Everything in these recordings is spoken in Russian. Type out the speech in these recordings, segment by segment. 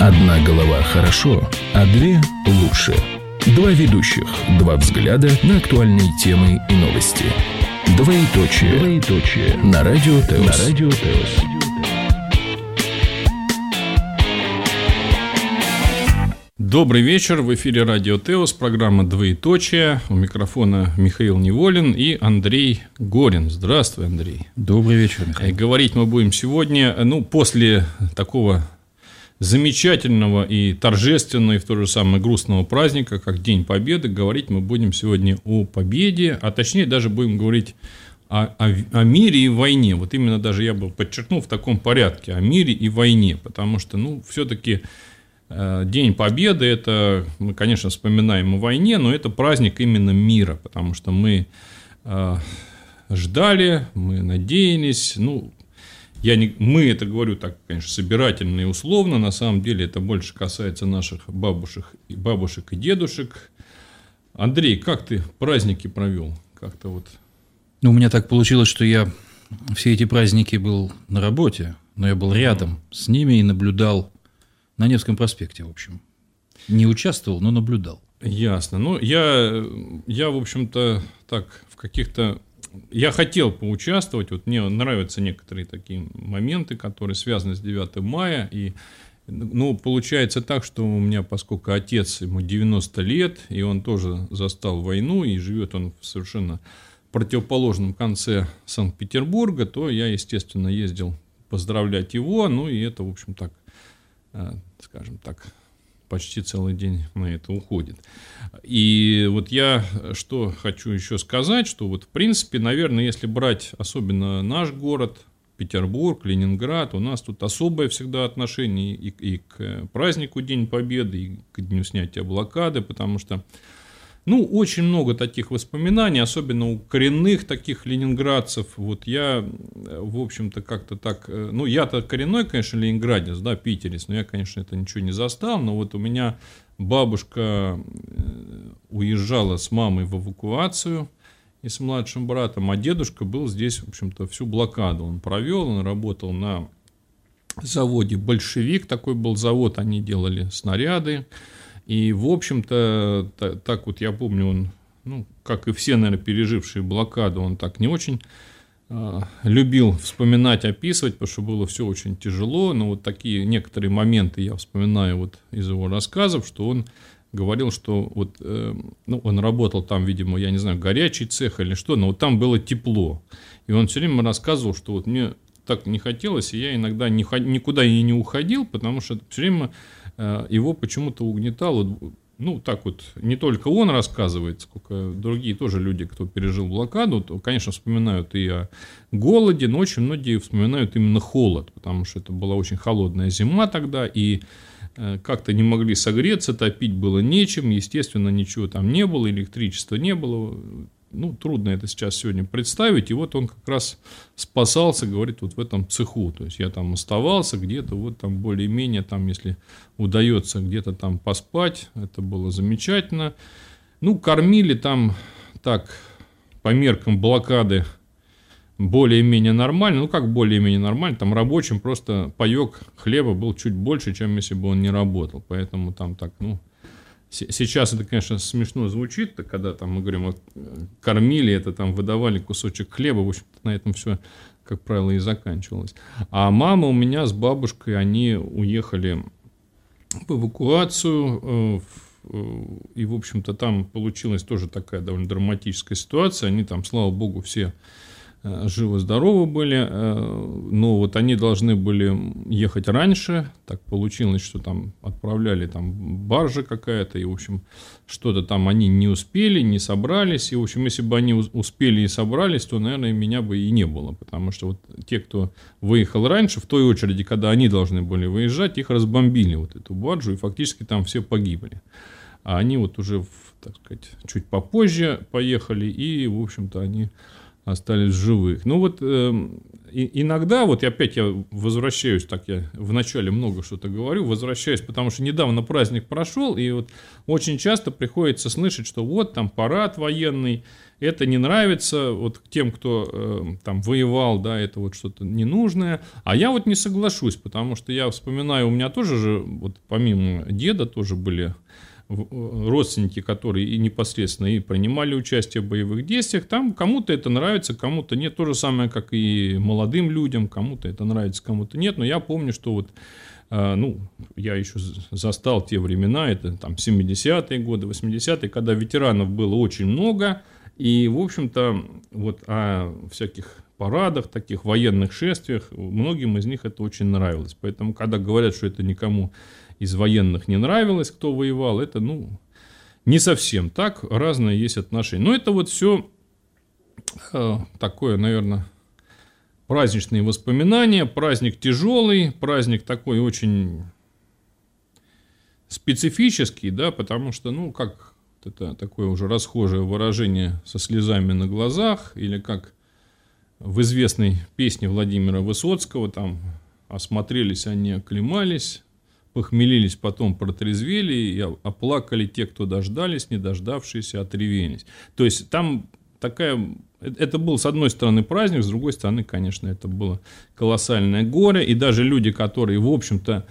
Одна голова хорошо, а две лучше. Два ведущих, два взгляда на актуальные темы и новости. Двоеточие. На Радио ТЭОС. Добрый вечер, в эфире Радио ТЭОС, программа «Двоеточие». У микрофона Михаил Неволин и Андрей Горин. Здравствуй, Андрей. Добрый вечер, Михаил. И говорить мы будем сегодня, после такого замечательного и торжественного, и в то же самое грустного праздника, как День Победы. Говорить мы будем сегодня о победе, а точнее даже будем говорить о мире и войне. Вот именно даже я бы подчеркнул в таком порядке, о мире и войне, потому что, все-таки День Победы, это мы, конечно, вспоминаем о войне, но это праздник именно мира, потому что мы ждали, мы надеялись, мы это говорю так, конечно, собирательно и условно, на самом деле это больше касается наших бабушек и дедушек. Андрей, как ты праздники провел? Как-то вот. У меня так получилось, что я все эти праздники был на работе, но я был рядом с ними и наблюдал на Невском проспекте, в общем. Не участвовал, но наблюдал. Ясно. Я, в общем-то, так, в каких-то... Я хотел поучаствовать, вот мне нравятся некоторые такие моменты, которые связаны с 9 мая, и, получается так, что у меня, поскольку отец, ему 90 лет, и он тоже застал войну, и живет он в совершенно противоположном конце Санкт-Петербурга, то я, естественно, ездил поздравлять его, и это, в общем, так, скажем так, почти целый день на это уходит. И вот я что хочу еще сказать, что вот в принципе, наверное, если брать особенно наш город, Петербург, Ленинград, у нас тут особое всегда отношение и к празднику День Победы, и к дню снятия блокады, потому что очень много таких воспоминаний, особенно у коренных таких ленинградцев. Вот я, в общем-то, как-то так... я-то коренной, конечно, ленинградец, да, питерец, но я, конечно, это ничего не застал. Но вот у меня бабушка уезжала с мамой в эвакуацию и с младшим братом, а дедушка был здесь, в общем-то, всю блокаду он провел. Он работал на заводе «Большевик», такой был завод, они делали снаряды. И, в общем-то, так вот я помню, он, как и все, наверное, пережившие блокаду, он так не очень любил вспоминать, описывать, потому что было все очень тяжело. Но вот такие некоторые моменты я вспоминаю вот из его рассказов, что он говорил, что вот, он работал там, видимо, я не знаю, горячий цех или что, но вот там было тепло. И он все время рассказывал, что вот мне так не хотелось, и я иногда никуда и не уходил, потому что все время его почему-то угнетало. Так вот, не только он рассказывает, сколько другие тоже люди, кто пережил блокаду, то, конечно, вспоминают и о голоде, но очень многие вспоминают именно холод, потому что это была очень холодная зима тогда, и как-то не могли согреться, топить было нечем, естественно, ничего там не было, электричества не было. Трудно это сейчас сегодня представить, и вот он как раз спасался, говорит, вот в этом цеху, то есть я там оставался где-то, вот там более-менее, там, если удается где-то там поспать, это было замечательно. Кормили там так, по меркам блокады, более-менее нормально, как более-менее нормально, там рабочим просто паёк хлеба был чуть больше, чем если бы он не работал, поэтому там так, Сейчас это, конечно, смешно звучит, когда там мы говорим, вот, кормили, это там выдавали кусочек хлеба, в общем-то, на этом все, как правило, и заканчивалось. А мама у меня с бабушкой, они уехали в эвакуацию, и, в общем-то, там получилась тоже такая довольно драматическая ситуация. Они там, слава богу, все живы-здоровы были, но вот они должны были ехать раньше, так получилось, что там отправляли там баржа какая-то, и, в общем, что-то там они не успели, не собрались, и, в общем, если бы они успели и собрались, то, наверное, меня бы и не было, потому что вот те, кто выехал раньше, в той очереди, когда они должны были выезжать, их разбомбили, вот эту баржу, и фактически там все погибли, а они вот уже, так сказать, чуть попозже поехали, и, в общем-то, они остались в живых. иногда, вот опять я возвращаюсь, так я вначале много что-то говорю, возвращаюсь, потому что недавно праздник прошел, и вот очень часто приходится слышать, что вот там парад военный, это не нравится вот тем, кто там воевал, да, это вот что-то ненужное. А я вот не соглашусь, потому что я вспоминаю, у меня тоже же, вот помимо деда, тоже были родственники, которые и непосредственно и принимали участие в боевых действиях. Там кому-то это нравится, кому-то нет. То же самое, как и молодым людям, кому-то это нравится, кому-то нет. Но я помню, что вот я еще застал те времена, это там 70-е годы, 80-е, когда ветеранов было очень много. И, в общем-то, вот о всяких парадах, таких военных шествиях, многим из них это очень нравилось. Поэтому, когда говорят, что это никому из военных не нравилось, кто воевал, это, не совсем так, разные есть отношения. Но это вот все такое, наверное, праздничные воспоминания, праздник тяжелый, праздник такой очень специфический, да, потому что, как это такое уже расхожее выражение со слезами на глазах, или как в известной песне Владимира Высоцкого, там осмотрелись они, оклемались, похмелились, потом протрезвели, и оплакали те, кто дождались, не дождавшиеся, отревелись. То есть там это был, с одной стороны, праздник, с другой стороны, конечно, это было колоссальное горе, и даже люди, которые, в общем-то,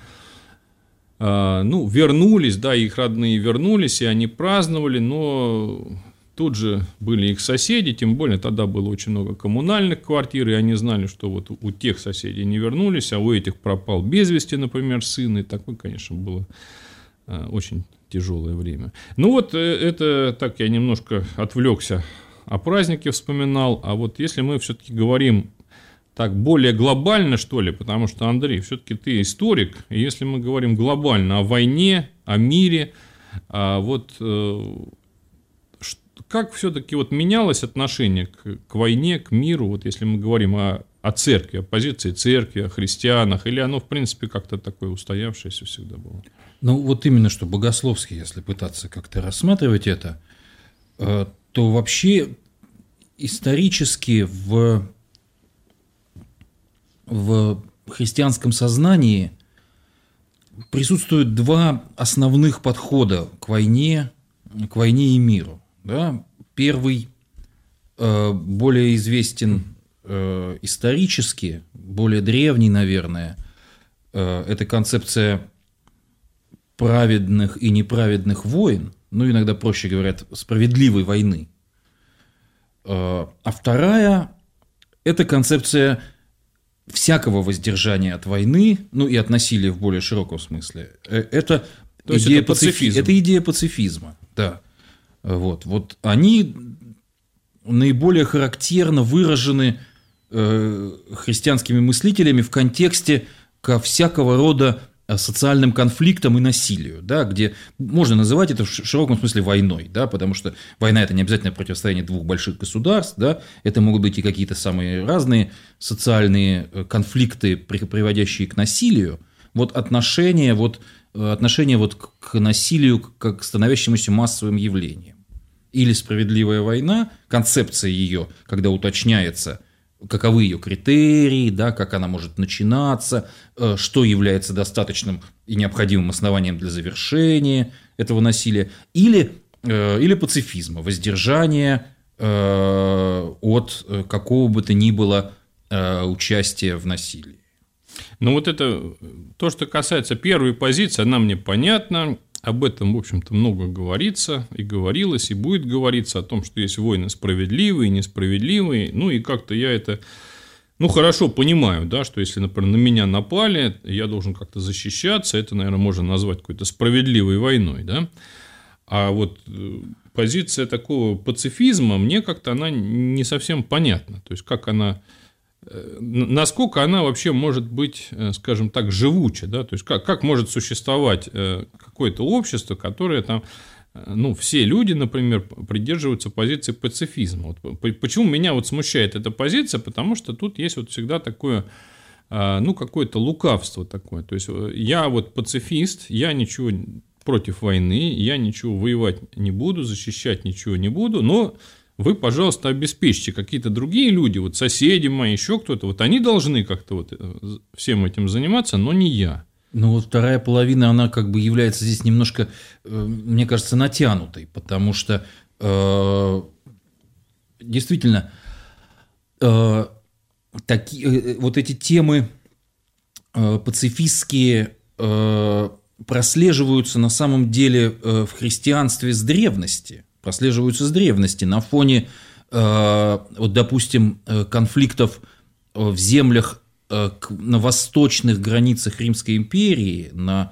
вернулись, да, их родные вернулись, и они праздновали, но тут же были их соседи, тем более тогда было очень много коммунальных квартир, и они знали, что вот у тех соседей не вернулись, а у этих пропал без вести, например, сын, и такое, конечно, было очень тяжелое время. Это так я немножко отвлекся, о празднике вспоминал, а вот если мы все-таки говорим так более глобально, что ли, потому что, Андрей, все-таки ты историк, и если мы говорим глобально о войне, о мире, как все-таки вот менялось отношение к войне, к миру, вот если мы говорим о церкви, о позиции церкви, о христианах, или оно, в принципе, как-то такое устоявшееся всегда было? Вот именно что богословски, если пытаться как-то рассматривать это, то вообще исторически в христианском сознании присутствуют два основных подхода к войне и миру. Да? Первый более известен исторически, более древний, наверное. Это концепция праведных и неправедных войн, иногда проще говорят, справедливой войны. А вторая – это концепция всякого воздержания от войны, и от насилия в более широком смысле. Это идея пацифизма. Это идея пацифизма, да. Вот они наиболее характерно выражены христианскими мыслителями в контексте ко всякого рода социальным конфликтам и насилию, да, где можно называть это в широком смысле войной, да, потому что война – это не обязательно противостояние двух больших государств, да, это могут быть и какие-то самые разные социальные конфликты, приводящие к насилию. Отношение к насилию как к становящемуся массовым явлением. Или справедливая война, концепция ее, когда уточняется, каковы ее критерии, да, как она может начинаться, что является достаточным и необходимым основанием для завершения этого насилия, или пацифизма, воздержания от какого бы то ни было участия в насилии. Это то, что касается первой позиции, она мне понятна. Об этом, в общем-то, много говорится, и говорилось, и будет говориться о том, что есть войны справедливые, несправедливые. И как-то я это, хорошо понимаю, да, что если, например, на меня напали, я должен как-то защищаться, это, наверное, можно назвать какой-то справедливой войной, да. А вот позиция такого пацифизма, мне как-то она не совсем понятна. То есть, как она... Насколько она вообще может быть, скажем так, живуча, да? То есть, как может существовать какое-то общество, которое там, все люди, например, придерживаются позиции пацифизма. Почему меня смущает эта позиция? Потому что тут есть всегда такое, какое-то лукавство такое. То есть, я пацифист, я ничего против войны, я ничего воевать не буду, защищать ничего не буду, но вы, пожалуйста, обеспечьте. Какие-то другие люди, вот соседи мои, еще кто-то, вот они должны как-то вот всем этим заниматься, но не я. Ну, вот вторая половина, она как бы является здесь немножко, мне кажется, натянутой, потому что действительно вот эти темы пацифистские прослеживаются на самом деле в христианстве с древности, на фоне, вот, допустим, конфликтов в землях на восточных границах Римской империи, на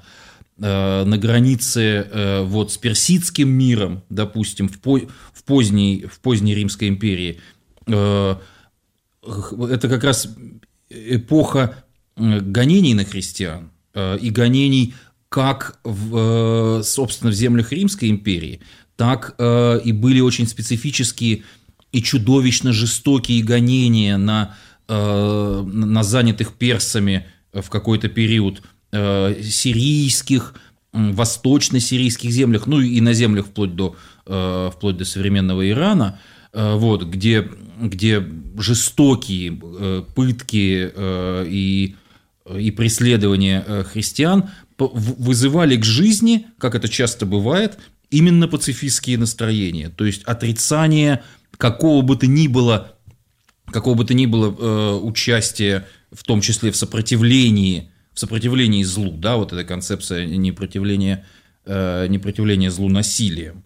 границе вот с Персидским миром, допустим, в поздней Римской империи. Это как раз эпоха гонений на христиан и гонений как собственно, в землях Римской империи, так и были очень специфические и чудовищно жестокие гонения на занятых персами в какой-то период сирийских, восточно-сирийских землях, ну и на землях вплоть до современного Ирана, вот, где жестокие пытки и преследования христиан вызывали к жизни, как это часто бывает, именно пацифистские настроения, то есть отрицание какого бы то ни было участия, в том числе в сопротивлении злу, да, вот эта концепция непротивления злу насилием.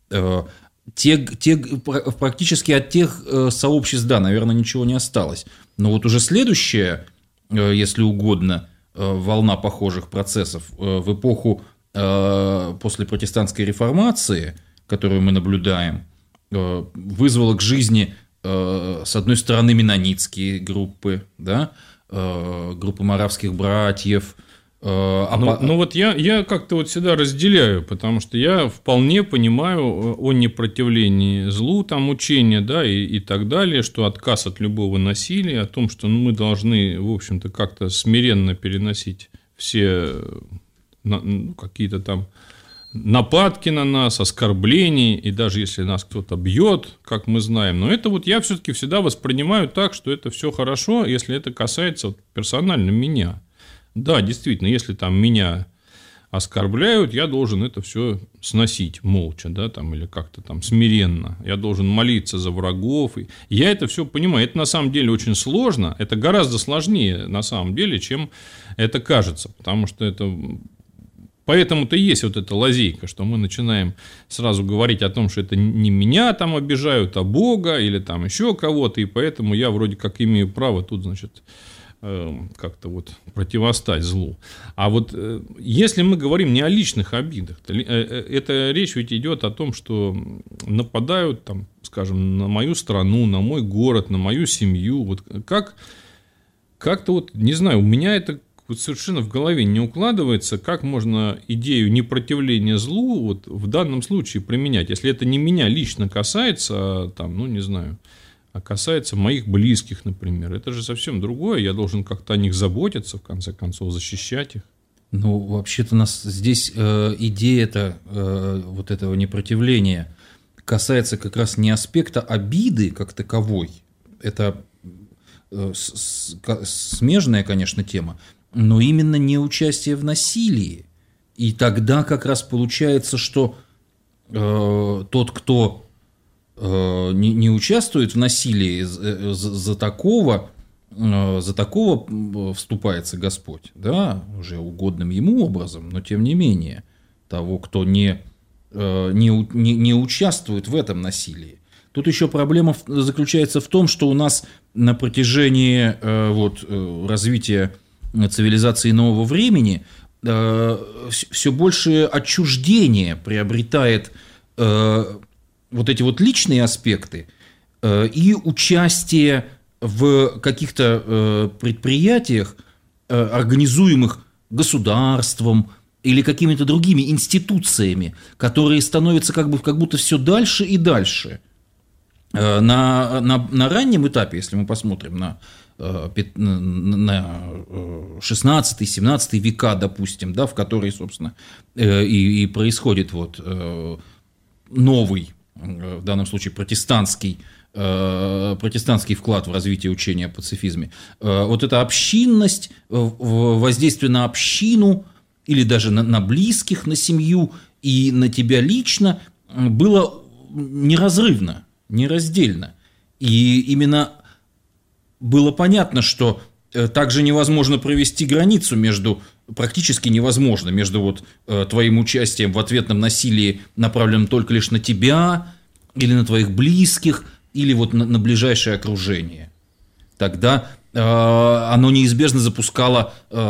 Практически от тех сообществ, да, наверное, ничего не осталось. Но вот уже следующая, если угодно, волна похожих процессов в эпоху после протестантской реформации, которую мы наблюдаем, вызвала к жизни, с одной стороны, менонитские группы, да, группы моравских братьев. Ну вот я как-то вот всегда разделяю, потому что я вполне понимаю о непротивлении злу, там учения, да, и так далее, что отказ от любого насилия, о том, что мы должны, в общем-то, как-то смиренно переносить все какие-то там нападки на нас, оскорбления, и даже если нас кто-то бьет, как мы знаем. Но это вот я все-таки всегда воспринимаю так, что это все хорошо, если это касается вот персонально меня. Да, действительно, если там меня оскорбляют, я должен это все сносить молча, да, там, или как-то там смиренно. Я должен молиться за врагов. Я это все понимаю. Это на самом деле очень сложно. Это гораздо сложнее на самом деле, чем это кажется. Потому что это... Поэтому-то и есть вот эта лазейка, что мы начинаем сразу говорить о том, что это не меня там обижают, а Бога или там еще кого-то. И поэтому я вроде как имею право тут, значит... как-то вот противостать злу. А вот если мы говорим не о личных обидах, это речь ведь идет о том, что нападают, там, скажем, на мою страну, на мой город, на мою семью. Вот как-то вот, не знаю, у меня это вот совершенно в голове не укладывается, как можно идею непротивления злу вот в данном случае применять, если это не меня лично касается, а там, ну, не знаю, а касается моих близких, например. Это же совсем другое. Я должен как-то о них заботиться, в конце концов, защищать их. Ну, вообще-то у нас здесь идея вот этого непротивления касается как раз не аспекта обиды как таковой. Это смежная, конечно, тема, но именно не участие в насилии. И тогда как раз получается, что тот, кто не участвует в насилии, за такого вступается Господь, да, уже угодным ему образом, но тем не менее того, кто не участвует в этом насилии. Тут еще проблема заключается в том, что у нас на протяжении развития цивилизации нового времени все больше отчуждение приобретает вот эти вот личные аспекты и участие в каких-то предприятиях, организуемых государством или какими-то другими институциями, которые становятся как будто все дальше и дальше. На раннем этапе, если мы посмотрим на 16-17 века, допустим, да, в которые, собственно, и происходит вот новый в данном случае протестантский вклад в развитие учения о пацифизме, вот эта общинность, воздействие на общину или даже на близких, на семью и на тебя лично было неразрывно, нераздельно. И именно было понятно, что также невозможно провести границу практически невозможно между вот твоим участием в ответном насилии, направленном только лишь на тебя или на твоих близких, или вот на ближайшее окружение. Тогда оно неизбежно запускало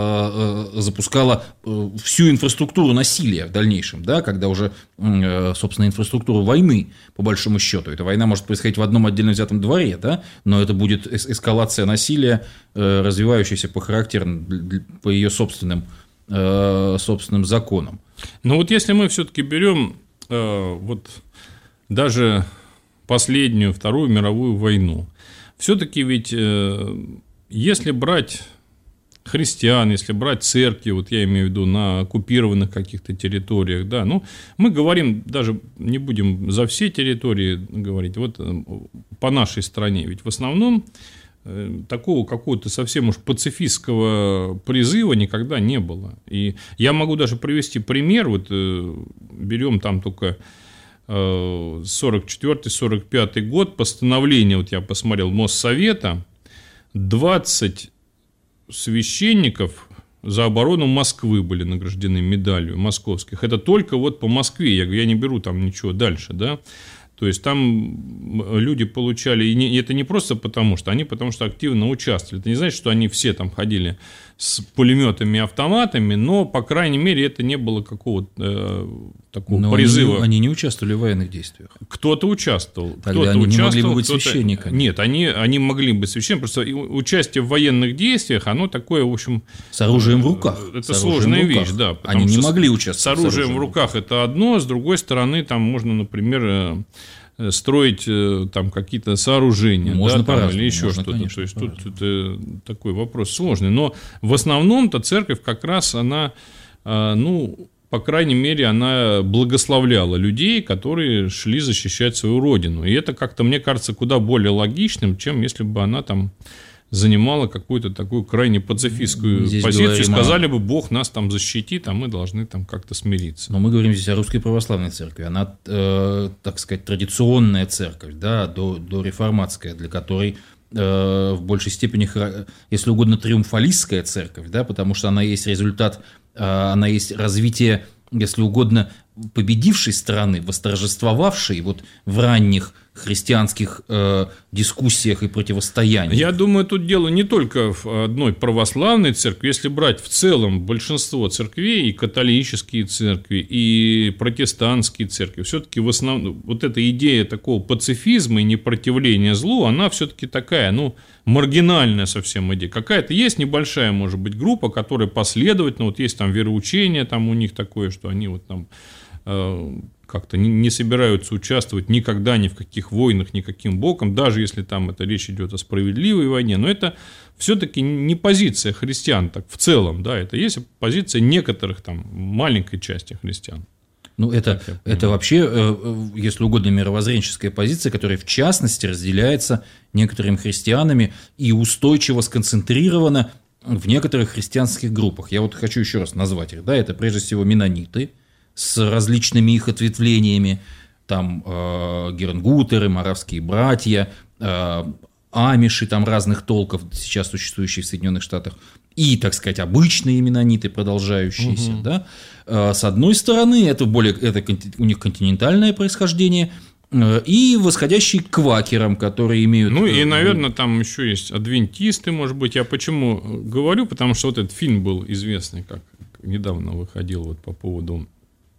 всю инфраструктуру насилия в дальнейшем, да, когда уже, собственно, инфраструктуру войны, по большому счету. Эта война может происходить в одном отдельно взятом дворе, да, но это будет эскалация насилия, развивающаяся по ее собственным законам. Но вот если мы все-таки берем вот даже последнюю, Вторую мировую войну, все-таки ведь если брать христиан, если брать церкви, вот я имею в виду на оккупированных каких-то территориях, да, ну, мы говорим, даже не будем за все территории говорить, вот по нашей стране, ведь в основном такого какого-то совсем уж пацифистского призыва никогда не было. И я могу даже привести пример, вот берем там только 44-45 год, постановление, вот я посмотрел, Моссовета, 20 священников за оборону Москвы были награждены медалью московских. Это только вот по Москве, я не беру там ничего дальше, да. То есть там люди получали, и это не просто потому что активно участвовали. Это не значит, что они все там ходили с пулеметами и автоматами, но, по крайней мере, это не было какого-то такого призыва. Они не участвовали в военных действиях. Кто-то участвовал. Тогда они не могли бы быть священниками. Нет, они могли быть священниками, просто участие в военных действиях, оно такое, в общем... С оружием в руках. Это сложная вещь, да. Они не могли участвовать с оружием в руках. Это одно, с другой стороны, там можно, например... строить там какие-то сооружения, можно, да, там, или еще что-то. Конечно, то есть тут это такой вопрос сложный. Но в основном-то церковь как раз она, ну, по крайней мере, она благословляла людей, которые шли защищать свою родину. И это как-то, мне кажется, куда более логичным, чем если бы она там занимала какую-то такую крайне пацифистскую позицию, сказали бы, Бог нас там защитит, а мы должны там как-то смириться. Но мы говорим здесь о Русской Православной Церкви. Она, так сказать, традиционная церковь, да, до реформатская, для которой в большей степени, если угодно, триумфалистская церковь, да, потому что она есть результат, она есть развитие, если угодно, победившей страны, восторжествовавшей вот в ранних христианских дискуссиях и противостояниях. Я думаю, тут дело не только в одной православной церкви. Если брать в целом большинство церквей, и католические церкви, и протестантские церкви, все-таки в основном вот эта идея такого пацифизма и непротивления злу, она все-таки такая, ну, маргинальная совсем идея. Какая-то есть небольшая, может быть, группа, которая последовательно, вот есть там вероучение, там у них такое, что они вот там как-то не собираются участвовать никогда ни в каких войнах, никаким боком, даже если там это речь идет о справедливой войне, но это все-таки не позиция христиан так в целом, да, это есть позиция некоторых там маленькой части христиан. Ну, это вообще, если угодно, мировоззренческая позиция, которая, в частности, разделяется некоторыми христианами и устойчиво сконцентрирована в некоторых христианских группах. Я вот хочу еще раз назвать их. Да, это прежде всего меннониты с различными их ответвлениями, там геренгутеры, моравские братья, амиши там разных толков, сейчас существующие в Соединенных Штатах, и, так сказать, обычные меннониты, продолжающиеся. Угу. Да? С одной стороны, это у них континентальное происхождение, и восходящие к квакерам, которые имеют... Ну, и, наверное, там еще есть адвентисты, может быть. Я почему говорю? Потому что вот этот фильм был известный, как недавно выходил вот по поводу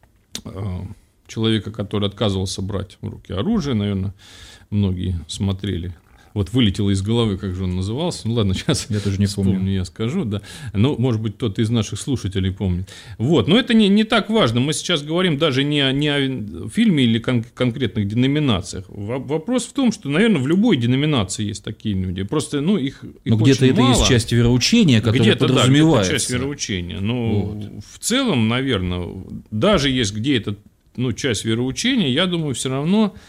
человека, который отказывался брать в руки оружие, наверное, многие смотрели. Вот вылетело из головы, как же он назывался. Ну, ладно, сейчас я тоже не помню. Я скажу, да. Ну, может быть, кто-то из наших слушателей помнит. Вот, но это не так важно. Мы сейчас говорим даже не о фильме или конкретных деноминациях. Вопрос в том, что, наверное, в любой деноминации есть такие люди. Просто, ну, их где-то это мало. Есть часть вероучения, которая подразумевается. Да, где-то часть вероучения. Но вот. В целом, наверное, даже есть где-то часть вероучения, я думаю, все равно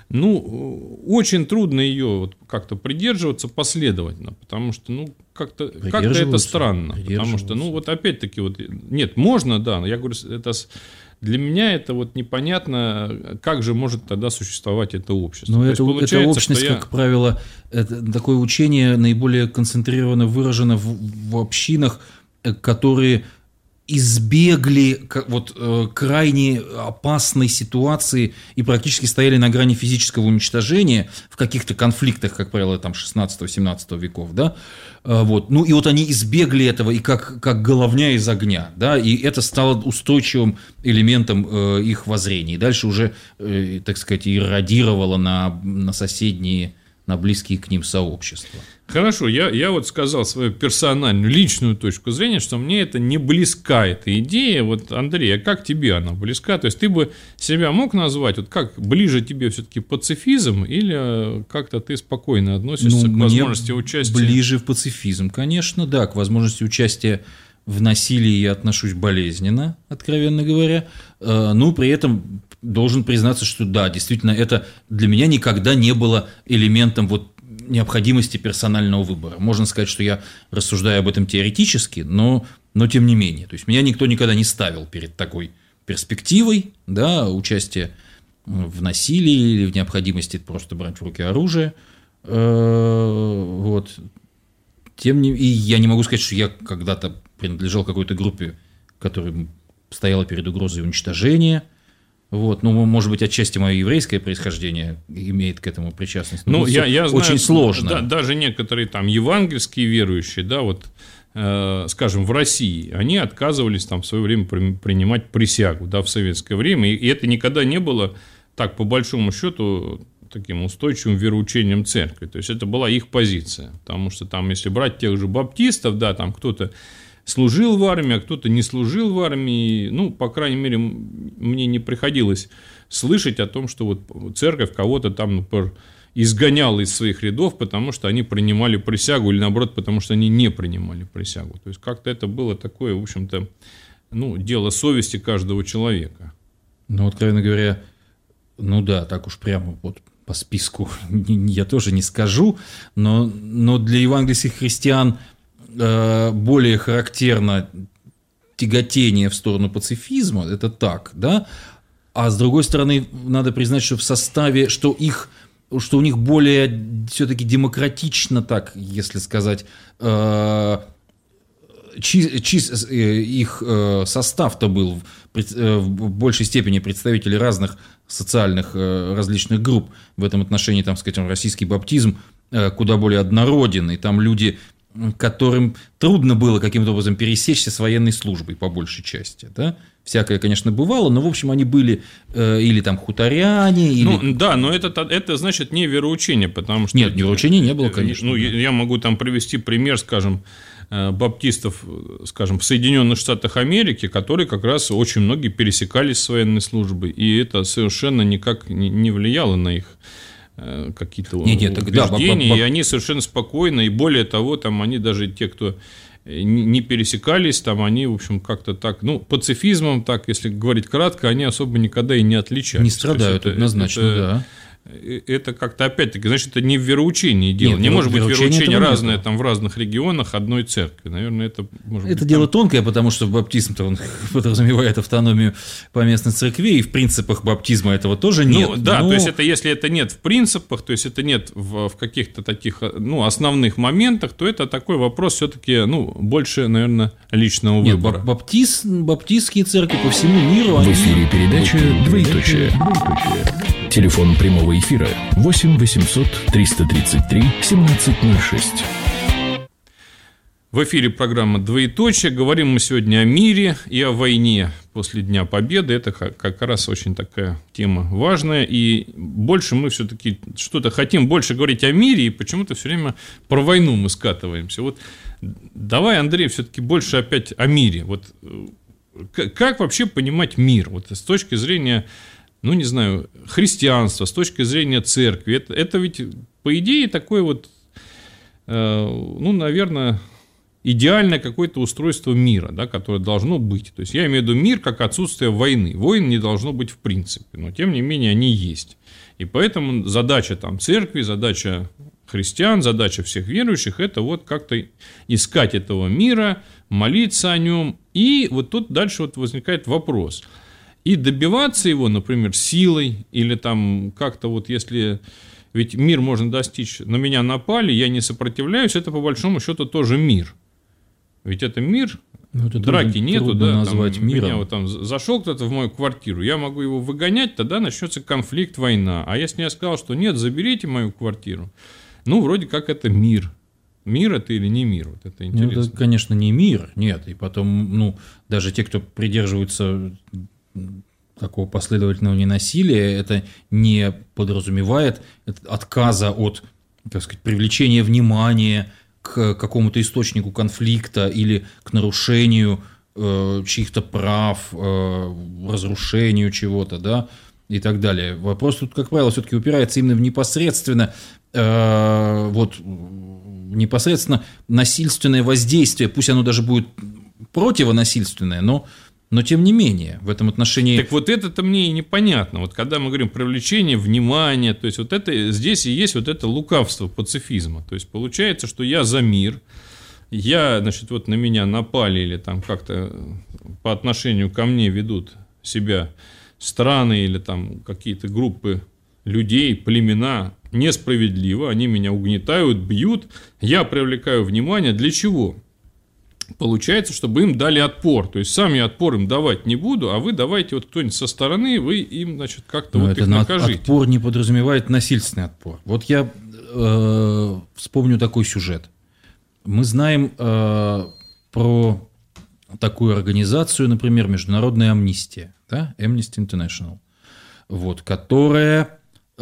очень трудно ее вот как-то придерживаться последовательно, потому что, как-то это странно. Потому что, вот опять-таки, нет, можно, да, я говорю, для меня это непонятно, как же может тогда существовать это общество. Но эта общность, как правило, это такое учение наиболее концентрированно выражено в общинах, которые избегли крайне опасной ситуации и практически стояли на грани физического уничтожения в каких-то конфликтах, как правило, там 16-17 веков, да, и они избегли этого и как головня из огня, да, и это стало устойчивым элементом их воззрений. Дальше уже, так сказать, иррадировало на соседние, на близкие к ним сообщества. Хорошо, я сказал свою персональную, личную точку зрения, что мне это не близка, эта идея. Андрей, а как тебе она близка? То есть ты бы себя мог назвать, как ближе тебе все-таки пацифизм, или как-то ты спокойно относишься к возможности участия? Ближе в пацифизм, конечно, да, к возможности участия в насилии я отношусь болезненно, откровенно говоря, но при этом должен признаться, что да, действительно, это для меня никогда не было элементом необходимости персонального выбора. Можно сказать, что я рассуждаю об этом теоретически, но тем не менее. То есть меня никто никогда не ставил перед такой перспективой, да, участия в насилии или в необходимости просто брать в руки оружие. И я не могу сказать, что я когда-то принадлежал какой-то группе, которая стояла перед угрозой уничтожения. Может быть, отчасти мое еврейское происхождение имеет к этому причастность. Я знаю, очень сложно. Даже некоторые там евангельские верующие, да, скажем, в России, они отказывались там в свое время принимать присягу, да, в советское время, и это никогда не было так, по большому счету, таким устойчивым вероучением церкви. То есть это была их позиция, потому что там, если брать тех же баптистов, да, там кто-то служил в армии, а кто-то не служил в армии. По крайней мере, мне не приходилось слышать о том, что церковь кого-то там, например, изгоняла из своих рядов, потому что они принимали присягу, или наоборот, потому что они не принимали присягу. То есть как-то это было такое, в общем-то, дело совести каждого человека. Откровенно говоря, да, так уж прямо по списку я тоже не скажу, но для евангельских христиан более характерно тяготение в сторону пацифизма, это так, да, а с другой стороны, надо признать, что в составе, что у них более все-таки демократично, так, если сказать, их состав-то был в большей степени представители разных социальных различных групп. В этом отношении, там, скажем, российский баптизм куда более однороден, и там люди, которым трудно было каким-то образом пересечься с военной службой, по большей части, да? Всякое, конечно, бывало, но, в общем, они были или там хуторяне, или... Да, но это значит не вероучение, потому что... Нет, вероучения не было, конечно. Да. Я могу там привести пример, скажем, баптистов, скажем, в Соединенных Штатах Америки, которые как раз очень многие пересекались с военной службой, и это совершенно никак не влияло на их какие-то убеждения, и они совершенно спокойно, и более того, там они даже те, кто не пересекались, там они, в общем, как-то так, пацифизмом, так, если говорить кратко, они особо никогда и не отличались. Не страдают, однозначно, да. Это как-то, опять-таки, значит, это не в вероучении дело. Нет, не может быть вероучение разное там в разных регионах одной церкви. Наверное, это может быть... Это дело тонкое, потому что баптизм-то он подразумевает автономию поместных церквей, и в принципах баптизма этого тоже нет. То есть это если это нет в принципах, то есть это нет в каких-то таких, основных моментах, то это такой вопрос все-таки, больше, наверное, личного выбора. Баптистские церкви по всему миру... В эфире передача «Двоеточие». Телефон прямого эфира 8 800 333 1706. В эфире программа «Двоеточие». Говорим мы сегодня о мире и о войне после Дня Победы. Это как раз очень такая тема важная. И больше мы все-таки что-то хотим больше говорить о мире, и почему-то все время про войну мы скатываемся. Давай, Андрей, все-таки больше опять о мире. Как вообще понимать мир? С точки зрения... не знаю, христианства, с точки зрения церкви. Это ведь, по идее, такой наверное, идеальное какое-то устройство мира, да, которое должно быть. То есть я имею в виду мир как отсутствие войны. Войн не должно быть в принципе, но тем не менее они есть. И поэтому задача там церкви, задача христиан, задача всех верующих – это вот как-то искать этого мира, молиться о нем. И вот тут дальше вот возникает вопрос. И добиваться его, например, силой или там как-то вот если... Ведь мир можно достичь, на меня напали, я не сопротивляюсь, это по большому счету тоже мир. Ведь это мир, ну, это драки нету, да, назвать там, миром. меня вот там зашел кто-то в мою квартиру, я могу его выгонять, тогда начнется конфликт, война. А если я сказал, что нет, заберите мою квартиру, ну, вроде как это мир. Мир это или не мир? Вот это интересно. Ну, это, конечно, не мир, нет. И потом, ну, даже те, кто придерживаются такого последовательного ненасилия, это не подразумевает отказа от, так сказать, привлечения внимания к какому-то источнику конфликта или к нарушению чьих-то прав, разрушению чего-то, да, и так далее. Вопрос тут, как правило, все-таки упирается именно в непосредственно насильственное воздействие, пусть оно даже будет противонасильственное, но тем не менее, в этом отношении... Так вот это-то мне и непонятно. Вот когда мы говорим привлечение внимания, то есть вот это, здесь и есть вот это лукавство пацифизма. То есть получается, что я за мир, я, значит, вот на меня напали или там как-то по отношению ко мне ведут себя страны или там какие-то группы людей, племена несправедливо, они меня угнетают, бьют, я привлекаю внимание. Для чего? Получается, чтобы им дали отпор. То есть сам я отпор им давать не буду, а вы давайте вот кто-нибудь со стороны, вы им, значит, как-то вот их накажите. Отпор не подразумевает насильственный отпор. Вот я вспомню такой сюжет. Мы знаем про такую организацию, например, Международная амнистия, да? Amnesty International, вот, которая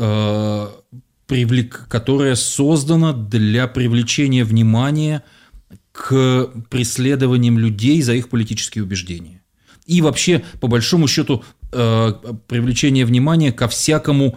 создана для привлечения внимания к преследованиям людей за их политические убеждения. И вообще, по большому счету, привлечение внимания ко всякому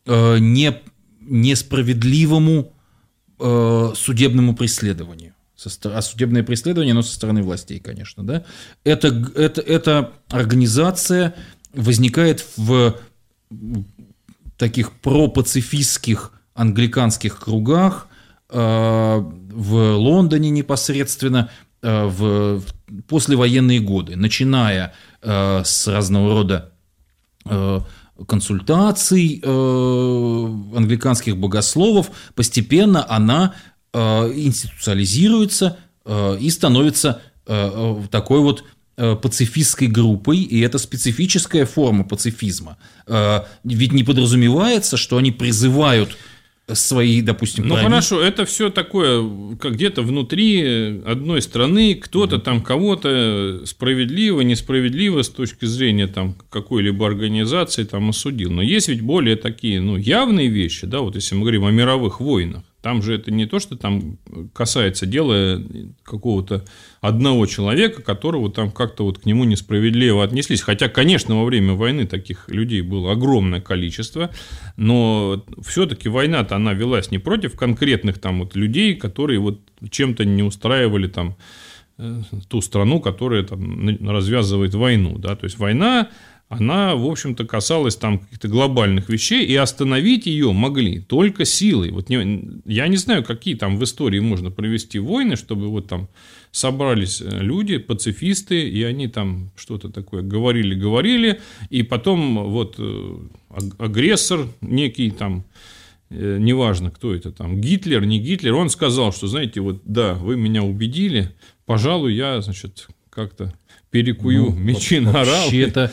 несправедливому судебному преследованию. А судебное преследование, но со стороны властей, конечно. Да? Эта организация возникает в таких пропацифистских англиканских кругах, в Лондоне непосредственно в послевоенные годы, начиная с разного рода консультаций англиканских богословов, постепенно она институциализируется и становится такой вот пацифистской группой, и это специфическая форма пацифизма. Ведь не подразумевается, что они призывают свои, допустим, ну хорошо, это все такое, как где-то внутри одной страны, кто-то там кого-то справедливо, несправедливо с точки зрения там какой-либо организации там осудил. Но есть ведь более такие, ну, явные вещи, да, вот если мы говорим о мировых войнах, там же это не то, что там касается дела какого-то одного человека, которого там как-то вот к нему несправедливо отнеслись. Хотя, конечно, во время войны таких людей было огромное количество, но все-таки война-то она велась не против конкретных там вот людей, которые вот чем-то не устраивали там ту страну, которая там развязывает войну, да, то есть война, она, в общем-то, касалась там каких-то глобальных вещей, и остановить ее могли только силой. Вот я не знаю, какие там в истории можно провести войны, чтобы вот там собрались люди, пацифисты, и они там что-то такое говорили, и потом вот агрессор некий там, неважно, кто это там, Гитлер, не Гитлер, он сказал, что, знаете, вот да, вы меня убедили, пожалуй, я, значит, как-то перекую мечи на орал. Вообще-то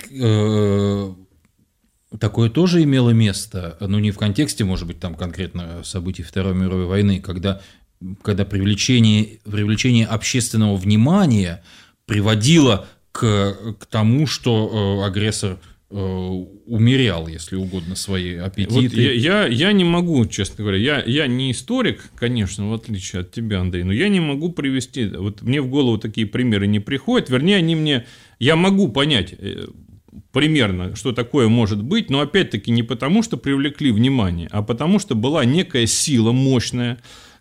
такое тоже имело место, но не в контексте, может быть, там конкретно событий Второй мировой войны, когда привлечение общественного внимания приводило к тому, что агрессор умерял, если угодно, свои аппетиты. Вот я не могу, честно говоря, я не историк, конечно, в отличие от тебя, Андрей, но я не могу привести, вот мне в голову такие примеры не приходят, вернее, я могу понять примерно, что такое может быть, но опять-таки не потому, что привлекли внимание, а потому, что была некая сила мощная,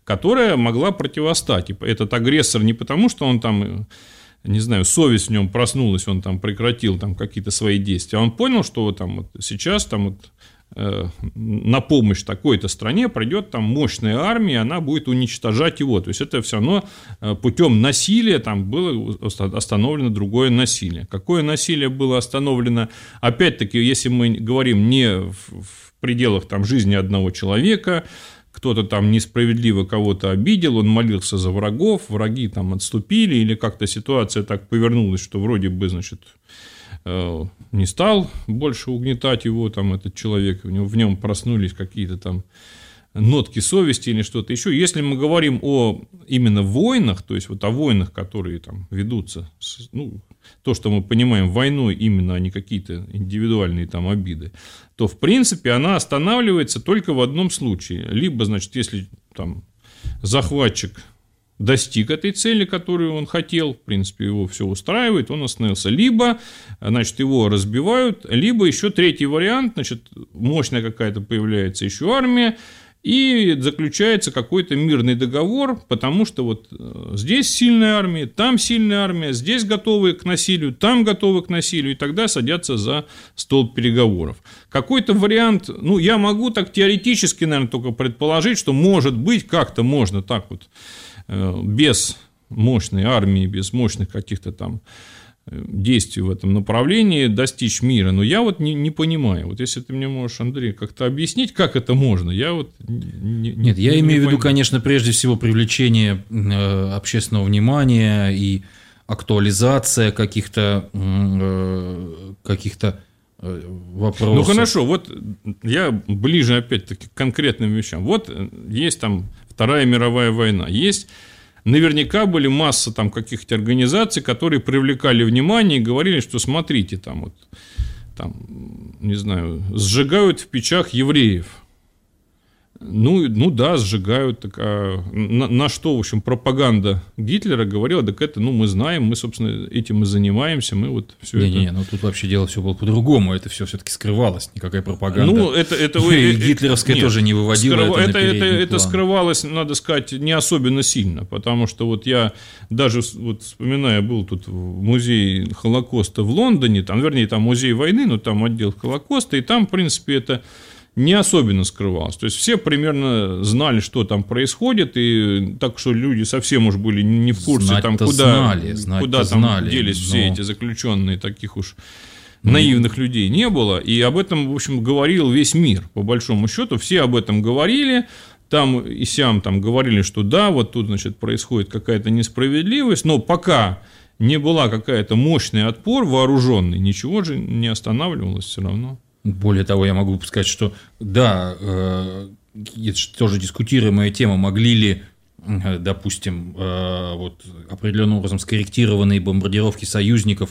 которая могла противостать. И этот агрессор не потому, что он там, не знаю, совесть в нем проснулась, он там прекратил там какие-то свои действия, а он понял, что там вот сейчас там вот на помощь такой-то стране придет там мощная армия, она будет уничтожать его. То есть это все равно путем насилия там было остановлено другое насилие. Какое насилие было остановлено? Опять-таки, если мы говорим не в пределах там жизни одного человека, кто-то там несправедливо кого-то обидел, он молился за врагов, враги там отступили, или как-то ситуация так повернулась, что вроде бы, значит, не стал больше угнетать его, там, этот человек, в нем проснулись какие-то там нотки совести или что-то еще. Если мы говорим о именно войнах, то есть вот о войнах, которые там ведутся, ну, то, что мы понимаем войной именно, а не какие-то индивидуальные там обиды, то, в принципе, она останавливается только в одном случае. Либо, значит, если там захватчик достиг этой цели, которую он хотел, в принципе, его все устраивает, он остановился. Либо, значит, его разбивают, либо еще третий вариант, значит, мощная какая-то появляется еще армия, и заключается какой-то мирный договор, потому что вот здесь сильная армия, там сильная армия, здесь готовы к насилию, там готовы к насилию, и тогда садятся за стол переговоров. Какой-то вариант, ну, я могу так теоретически, наверное, только предположить, что, может быть, как-то можно так вот без мощной армии, без мощных каких-то там действий в этом направлении достичь мира. Но я вот не понимаю. Вот если ты мне можешь, Андрей, как-то объяснить, как это можно, я вот Нет, я имею в виду, конечно, прежде всего привлечение общественного внимания и актуализация каких-то вопросов. Ну, хорошо, вот я ближе, опять-таки, к конкретным вещам. Вот есть там Вторая мировая война, есть... Наверняка были масса там каких-то организаций, которые привлекали внимание и говорили, что смотрите, там вот, там, не знаю, сжигают в печах евреев. Ну да, сжигают. Так, на что, в общем, пропаганда Гитлера говорила, так это, ну, мы знаем, мы, собственно, этим и занимаемся, мы вот все это... Не, ну тут вообще дело все было по-другому, это все-таки скрывалось, никакая пропаганда. Ну, это гитлеровская нет, тоже не выводила это скрывалось, надо сказать, не особенно сильно, потому что вот я даже, вот вспоминая, был тут в музее Холокоста в Лондоне, там, вернее, там музей войны, но там отдел Холокоста, и там, в принципе, это... не особенно скрывалось. То есть все примерно знали, что там происходит, и так что люди совсем уж были не в курсе, там, куда там делись все эти заключенные, таких уж наивных людей не было. И об этом, в общем, говорил весь мир, по большому счету. Все об этом говорили. Там и сям там говорили, что да, вот тут, значит, происходит какая-то несправедливость, но пока не была какая-то мощный отпор вооруженный, ничего же не останавливалось все равно. Более того, я могу сказать, что да, это тоже дискутируемая тема, могли ли, допустим, вот определенным образом скорректированные бомбардировки союзников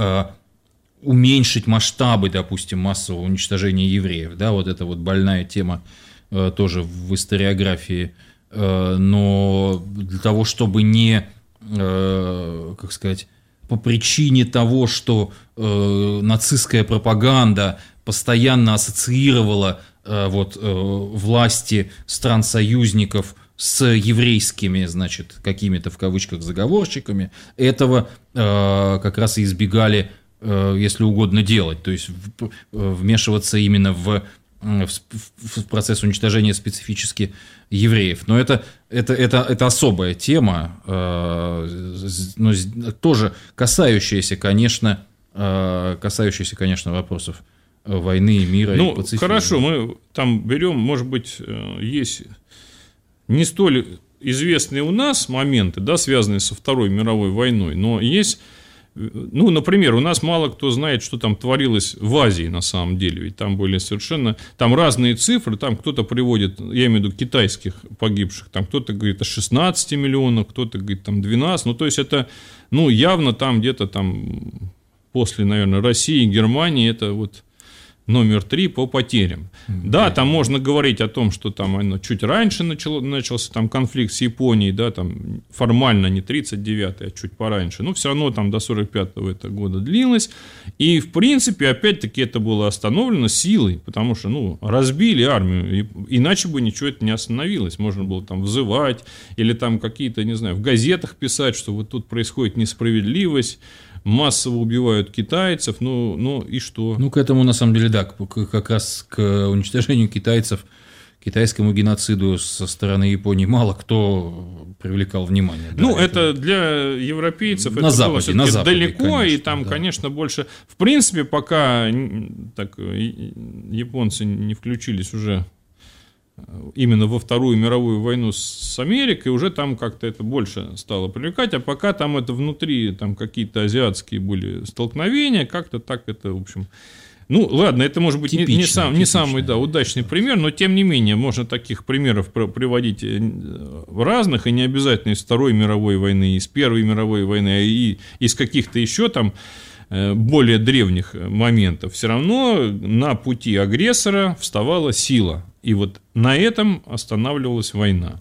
уменьшить масштабы, допустим, массового уничтожения евреев, да, вот это вот больная тема тоже в историографии, но для того, чтобы не, как сказать, по причине того, что нацистская пропаганда постоянно ассоциировала власти стран-союзников с еврейскими, значит, какими-то в кавычках заговорщиками, этого как раз и избегали, если угодно, делать, то есть вмешиваться именно в процесс уничтожения специфически евреев. Но это особая тема, но тоже касающаяся, конечно, вопросов войны, мира и пацифизма. Хорошо, мы там берем, может быть, есть не столь известные у нас моменты, да, связанные со Второй мировой войной, но есть, ну, например, у нас мало кто знает, что там творилось в Азии на самом деле, ведь там были совершенно, там разные цифры, там кто-то приводит, я имею в виду китайских погибших, там кто-то говорит о 16 миллионах, кто-то говорит там 12, ну, то есть это, ну, явно там где-то там после, наверное, России и Германии это вот номер 3 по потерям. Да, там можно говорить о том, что там оно чуть раньше начался там конфликт с Японией, да, там формально не 39-й, а чуть пораньше, но все равно там до 45-го это года длилось. И, в принципе, опять-таки это было остановлено силой, потому что, ну, разбили армию, иначе бы ничего это не остановилось. Можно было там взывать или там какие-то, не знаю, в газетах писать, что вот тут происходит несправедливость, массово убивают китайцев, ну и что? Ну, к этому, на самом деле, да, как раз к уничтожению китайцев, китайскому геноциду со стороны Японии мало кто привлекал внимание. Да, ну, это для европейцев на это Западе, было Западе, далеко, конечно, и там, да, конечно, больше... В принципе, пока так, японцы не включились уже именно во Вторую мировую войну с Америкой, уже там как-то это больше стало привлекать, а пока там это внутри, там какие-то азиатские были столкновения, как-то так это, в общем... Ну, ладно, это может быть не самый, да, удачный пример, но тем не менее, можно таких примеров приводить разных, и не обязательно из Второй мировой войны, из Первой мировой войны, а и из каких-то еще там более древних моментов. Все равно на пути агрессора вставала сила, и вот на этом останавливалась война.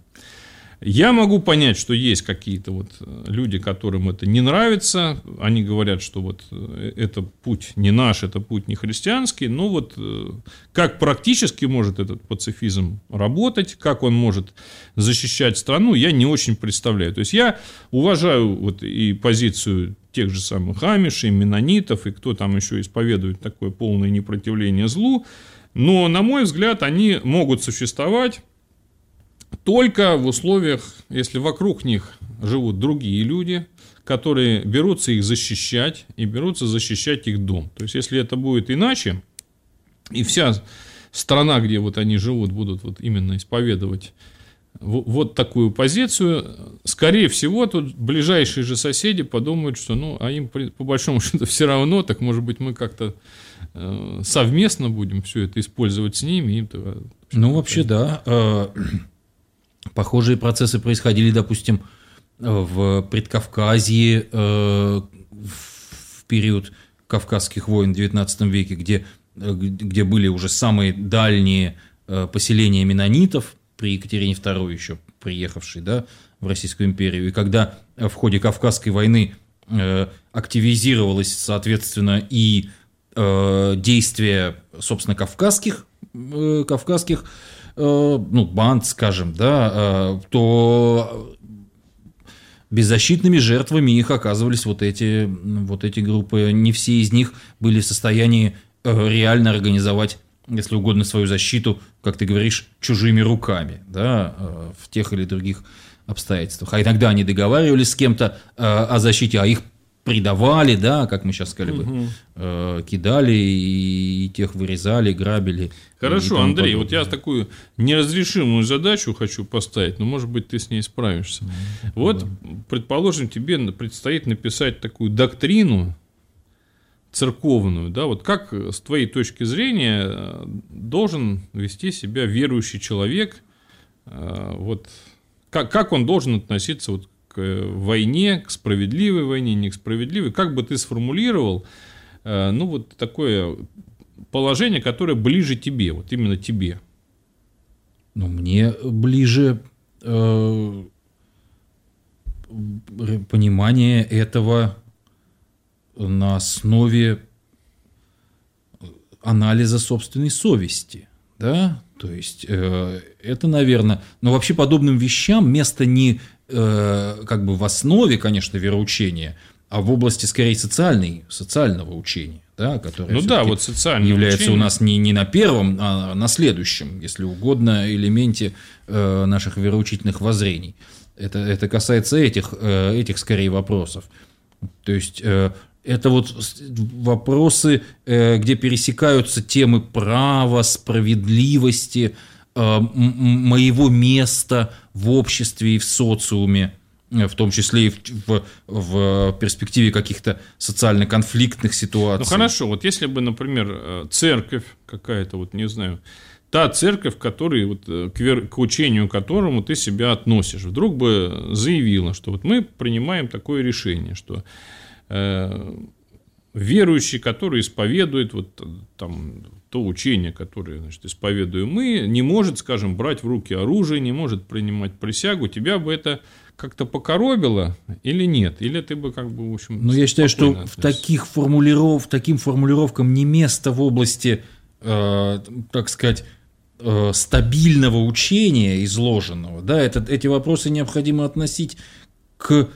Я могу понять, что есть какие-то вот люди, которым это не нравится, они говорят, что вот это путь не наш, это путь не христианский, но вот как практически может этот пацифизм работать, как он может защищать страну, я не очень представляю. То есть я уважаю вот и позицию тех же самых амишей, меннонитов, и кто там еще исповедует такое полное непротивление злу, но, на мой взгляд, они могут существовать только в условиях, если вокруг них живут другие люди, которые берутся их защищать и берутся защищать их дом. То есть, если это будет иначе, и вся страна, где вот они живут, будут вот именно исповедовать вот такую позицию, скорее всего, тут ближайшие же соседи подумают, что, ну, а им по большому счету все равно, так, может быть, мы как-то совместно будем все это использовать с ними. Ну, вообще, да. Похожие процессы происходили, допустим, в Предкавказье в период Кавказских войн в XIX веке, где были уже самые дальние поселения меннонитов при Екатерине II, еще приехавшей, да, в Российскую империю. И когда в ходе Кавказской войны активизировалось, соответственно, и действия, собственно, кавказских банд, скажем, да, то беззащитными жертвами их оказывались вот эти группы. Не все из них были в состоянии реально организовать, если угодно, свою защиту, как ты говоришь, чужими руками, да, в тех или других обстоятельствах. А иногда они договаривались с кем-то о защите, а их предавали, да, как мы сейчас сказали бы, кидали и тех вырезали, грабили. Хорошо, Андрей, вот я такую неразрешимую задачу хочу поставить, но, может быть, ты с ней справишься. Вот, предположим, тебе предстоит написать такую доктрину церковную, да, вот как с твоей точки зрения должен вести себя верующий человек, вот как он должен относиться вот к войне, к справедливой войне, не к справедливой, как бы ты сформулировал, ну, вот такое положение, которое ближе тебе, вот именно тебе? Ну, мне ближе понимание этого на основе анализа собственной совести, да, то есть это, наверное, но вообще подобным вещам место не как бы в основе, конечно, вероучения, а в области, скорее, социального учения, да, которое ну да, вот социальное является учение у нас не на первом, а на следующем, если угодно, элементе наших вероучительных воззрений. Это касается этих скорее вопросов. То есть это вот вопросы, где пересекаются темы права, справедливости, моего места в обществе и в социуме, в том числе и в перспективе каких-то социально-конфликтных ситуаций. Ну хорошо, вот если бы, например, церковь какая-то, вот не знаю, та церковь, вот, к учению которому ты себя относишь, вдруг бы заявила, что вот мы принимаем такое решение, что верующий, который исповедует вот там то учение, которое, значит, исповедуем мы, не может, скажем, брать в руки оружие, не может принимать присягу, тебя бы это как-то покоробило или нет? Или ты бы как бы, в общем... Ну, я считаю, что таким формулировкам не место в области, так сказать, стабильного учения изложенного. Да, эти вопросы необходимо относить к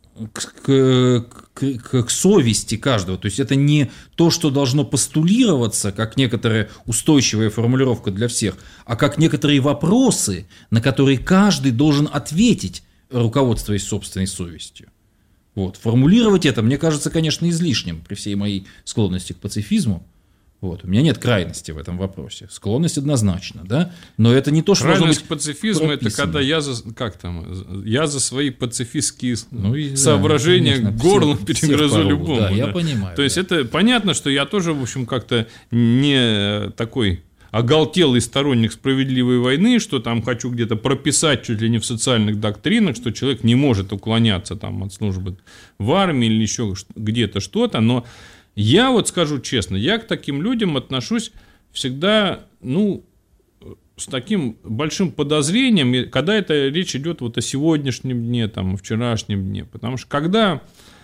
совести каждого. То есть это не то, что должно постулироваться, как некоторая устойчивая формулировка для всех, а как некоторые вопросы, на которые каждый должен ответить, руководствуясь собственной совестью. Вот. Формулировать это, мне кажется, конечно, излишним при всей моей склонности к пацифизму. Вот. У меня нет крайности в этом вопросе. Склонность однозначно, да? Но это не то, что должно быть крайность к пацифизму, это когда я за свои пацифистские соображения горлом перегрызу любому. Да, я понимаю. То есть это понятно, что я тоже, в общем, как-то не такой оголтелый сторонник справедливой войны, что там хочу где-то прописать чуть ли не в социальных доктринах, что человек не может уклоняться там от службы в армии или еще где-то что-то, но я вот скажу честно, я к таким людям отношусь всегда, с таким большим подозрением, когда это речь идет вот о сегодняшнем дне, там, о вчерашнем дне. Потому что когда,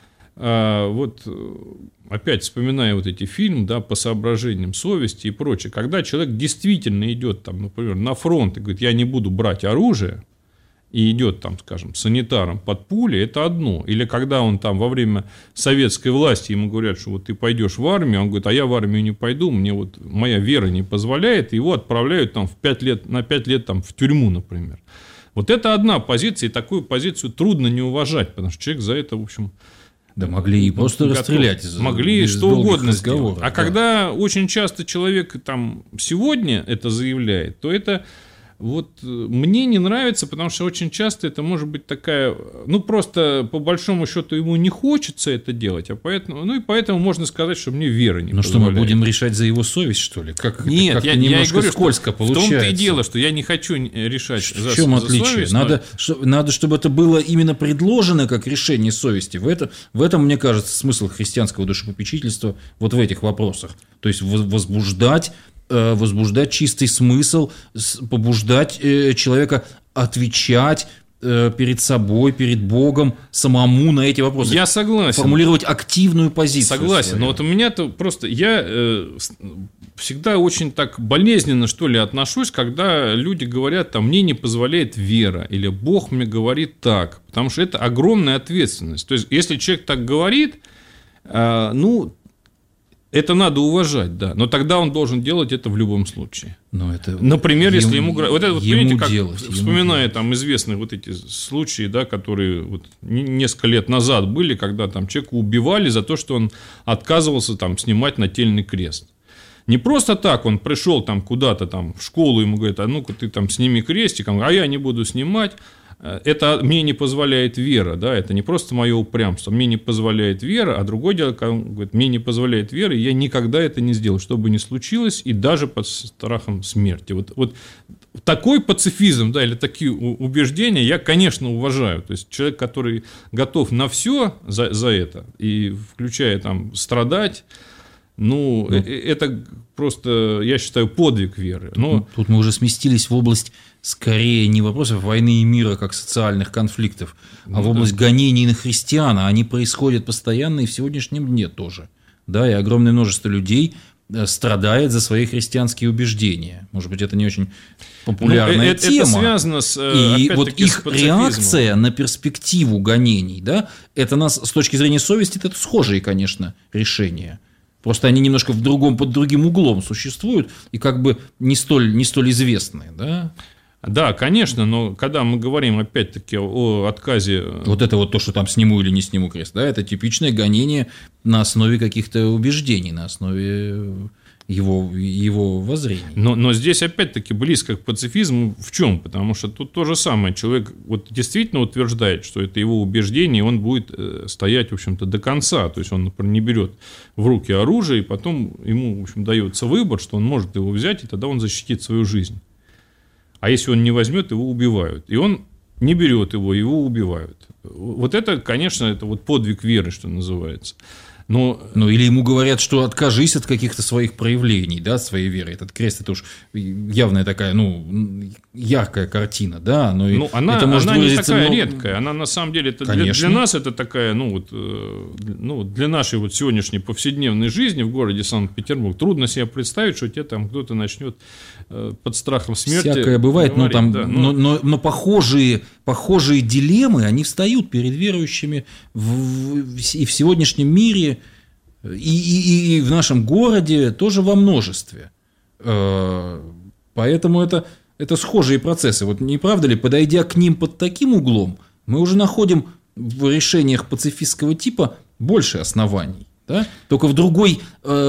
опять вспоминая вот эти фильмы, да, по соображениям совести и прочее, когда человек действительно идет, там, например, на фронт и говорит, я не буду брать оружие, и идет там, скажем, санитаром под пули, это одно. Или когда он там во время советской власти, ему говорят, что вот ты пойдешь в армию, он говорит, а я в армию не пойду, мне вот моя вера не позволяет, и его отправляют там на 5 лет там, в тюрьму, например. Вот это одна позиция, и такую позицию трудно не уважать, потому что человек за это, в общем... Да могли и просто расстрелять. Могли что угодно сделать. А когда очень часто человек там сегодня это заявляет, то это... Вот мне не нравится, потому что очень часто это может быть такая, просто по большому счету ему не хочется это делать, а поэтому, поэтому можно сказать, что мне вера не позволяет. Что мы будем решать за его совесть, что ли? Нет, как-то я немножко говорю, скользко получается. В том-то и дело, что я не хочу решать за совесть. В чем отличие? Надо, чтобы это было именно предложено как решение совести. В этом, мне кажется, смысл христианского душепопечительства вот в этих вопросах. То есть возбуждать чистый смысл, побуждать человека отвечать перед собой, перед Богом, самому на эти вопросы. Я согласен. Формулировать активную позицию. Согласен, свою. но вот у меня-то просто... Я всегда очень так болезненно, что ли, отношусь, когда люди говорят, там, мне не позволяет вера, или Бог мне говорит так, потому что это огромная ответственность. То есть, если человек так говорит, это надо уважать, да, но тогда он должен делать это в любом случае. Например, если ему говорят... Вот это вот, понимаете, как, вспоминая там известные вот эти случаи, да, которые вот несколько лет назад были, когда там человека убивали за то, что он отказывался там снимать нательный крест. Не просто так он пришел там куда-то там в школу, ему говорят, а ну-ка ты там сними крестик, а я не буду снимать. Это мне не позволяет вера, да, это не просто мое упрямство, мне не позволяет вера, а другое дело, когда он говорит, мне не позволяет вера, и я никогда это не сделаю, что бы ни случилось, и даже под страхом смерти. Вот такой пацифизм, да, или такие убеждения я, конечно, уважаю. То есть человек, который готов на все за это, и включая там страдать, это просто, я считаю, подвиг веры. Но... Тут мы уже сместились в область скорее не вопросов войны и мира как социальных конфликтов, а в область гонений на христиан. Они происходят постоянно и в сегодняшнем дне тоже. Да, и огромное множество людей страдает за свои христианские убеждения. Может быть, это не очень популярная тема. Это связано с, и вот их реакция на перспективу гонений, да, это нас с точки зрения совести, это схожие, конечно, решения. Просто они немножко под другим углом существуют и как бы не столь известные, да? Да, конечно, но когда мы говорим, опять-таки, о отказе... Вот это вот то, что там сниму или не сниму крест, да, это типичное гонение на основе каких-то убеждений, на основе его воззрений. Но здесь, опять-таки, близко к пацифизму в чем? Потому что тут то же самое. Человек вот действительно утверждает, что это его убеждение, и он будет стоять, в общем-то, до конца. То есть он, например, не берет в руки оружие, и потом ему, в общем, дается выбор, что он может его взять, и тогда он защитит свою жизнь. А если он не возьмет, его убивают. И он не берет его убивают. Вот это, конечно, это вот подвиг веры, что называется. Но... Ну, или ему говорят, что откажись от каких-то своих проявлений, да, своей веры. Этот крест – это уж явная такая, яркая картина, да. Но она может не такая редкая. Она, на самом деле, это для нас это такая, для нашей вот сегодняшней повседневной жизни в городе Санкт-Петербург трудно себе представить, что тебе там кто-то начнет под страхом смерти. Всякое бывает, говорить, но похожие дилеммы, они встают перед верующими и в сегодняшнем мире, и в нашем городе тоже во множестве. Поэтому это схожие процессы. Вот не правда ли, подойдя к ним под таким углом, мы уже находим в решениях пацифистского типа больше оснований. Да? Только в другой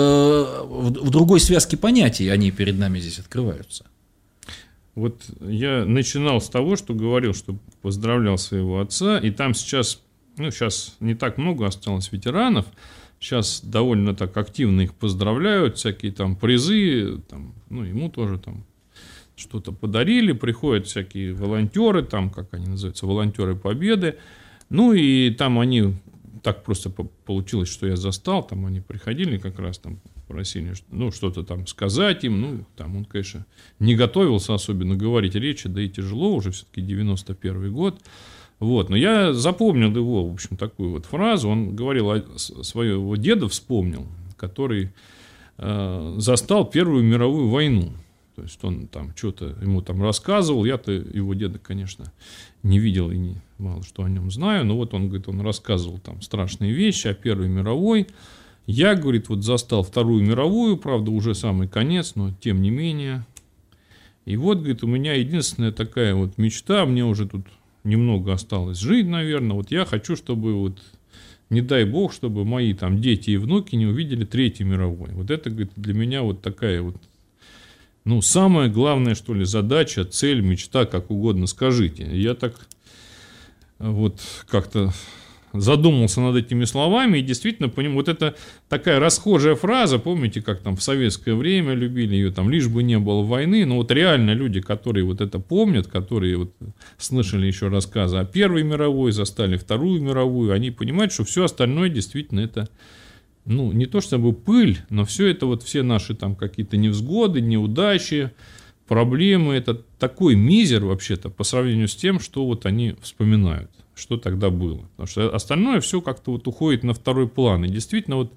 связке понятий они перед нами здесь открываются. Вот я начинал с того, что говорил, что поздравлял своего отца, и там сейчас не так много осталось ветеранов, сейчас довольно так активно их поздравляют, всякие там призы, там, ему тоже там что-то подарили, приходят всякие волонтеры, там, как они называются, волонтеры Победы, и там они, так просто получилось, что я застал, там они приходили как раз, там просили, что-то там сказать им, там он, конечно, не готовился особенно говорить речи, да и тяжело, уже все-таки 91 год, но я запомнил его, в общем, такую вот фразу, он говорил, своего деда вспомнил, который застал Первую мировую войну. То есть он там что-то ему там рассказывал, я-то его деда, конечно, не видел и мало что о нем знаю, но вот он говорит, он рассказывал там страшные вещи о Первой мировой. Я, говорит, вот застал Вторую мировую, правда, уже самый конец, но тем не менее. И вот, говорит, у меня единственная такая вот мечта, мне уже тут немного осталось жить, наверное, вот я хочу, чтобы вот, не дай бог, чтобы мои там дети и внуки не увидели Третьей мировой. Вот это, говорит, для меня вот такая вот, самая главная, что ли, задача, цель, мечта, как угодно скажите. Я так вот как-то задумался над этими словами и действительно понимаю, вот это такая расхожая фраза, помните, как там в советское время любили ее, там, лишь бы не было войны, но вот реально люди, которые вот это помнят, которые вот слышали еще рассказы о Первой мировой, застали Вторую мировую, они понимают, что все остальное действительно это, не то чтобы пыль, но все это вот все наши там какие-то невзгоды, неудачи, проблемы, это такой мизер вообще-то по сравнению с тем, что вот они вспоминают, что тогда было. Потому что остальное все как-то вот уходит на второй план. И действительно вот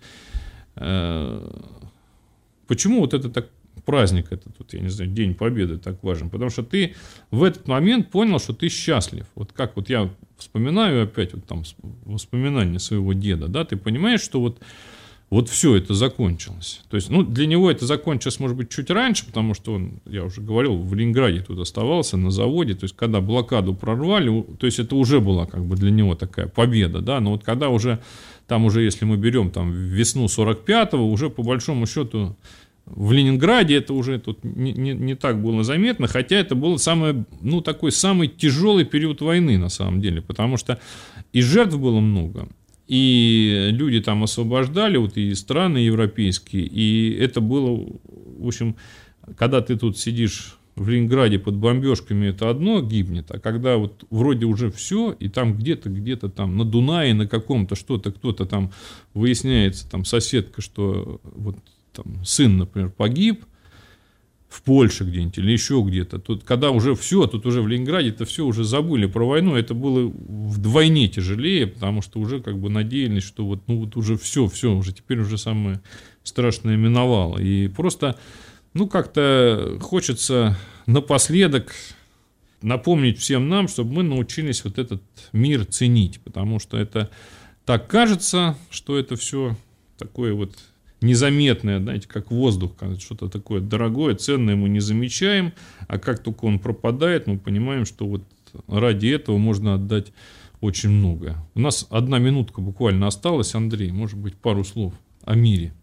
почему вот это так праздник этот, вот, я не знаю, День Победы так важен? Потому что ты в этот момент понял, что ты счастлив. Вот как вот я вспоминаю опять вот там воспоминания своего деда, да, ты понимаешь, что вот все это закончилось. То есть, для него это закончилось, может быть, чуть раньше, потому что он, я уже говорил, в Ленинграде тут оставался, на заводе, то есть, когда блокаду прорвали, то есть, это уже была как бы для него такая победа, да, но вот когда уже, там уже, если мы берем там весну 45-го, уже по большому счету в Ленинграде это уже тут не так было заметно, хотя это был такой самый тяжелый период войны на самом деле, потому что и жертв было много, и люди там освобождали, вот и страны европейские, и это было, в общем, когда ты тут сидишь в Ленинграде под бомбежками, это одно гибнет, а когда вот вроде уже все, и там где-то там на Дунае, на каком-то что-то, кто-то там выясняется, там соседка, что вот там сын, например, погиб в Польше где-нибудь или еще где-то. Тут, когда уже все, тут уже в Ленинграде это все уже забыли про войну, это было вдвойне тяжелее, потому что уже как бы надеялись, что вот уже все, уже теперь уже самое страшное миновало. И просто, как-то хочется напоследок напомнить всем нам, чтобы мы научились вот этот мир ценить, потому что это так кажется, что это все такое вот незаметное, знаете, как воздух, что-то такое дорогое, ценное мы не замечаем, а как только он пропадает, мы понимаем, что вот ради этого можно отдать очень многое. У нас 1 минутка буквально осталась, Андрей, может быть, пару слов о мире.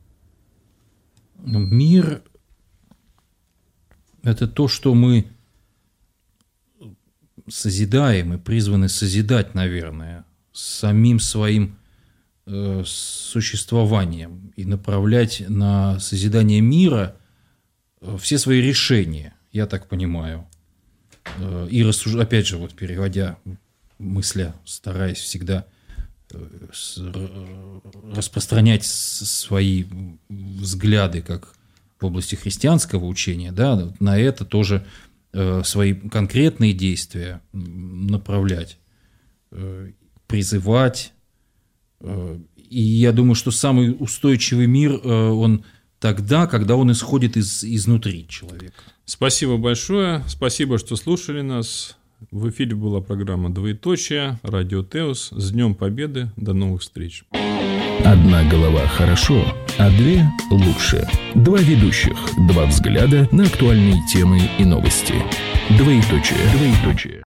Мир – это то, что мы созидаем и призваны созидать, наверное, самим своим существованием и направлять на созидание мира все свои решения, я так понимаю. И опять же, вот переводя мысля, стараясь всегда распространять свои взгляды как в области христианского учения, да, на это тоже свои конкретные действия направлять, призывать. И я думаю, что самый устойчивый мир, он тогда, когда он исходит изнутри человека. Спасибо большое. Спасибо, что слушали нас. В эфире была программа «Двоеточие», радио Теос. С Днем Победы. До новых встреч. Одна голова хорошо, а две лучше. Два ведущих, два взгляда на актуальные темы и новости. Двоеточие.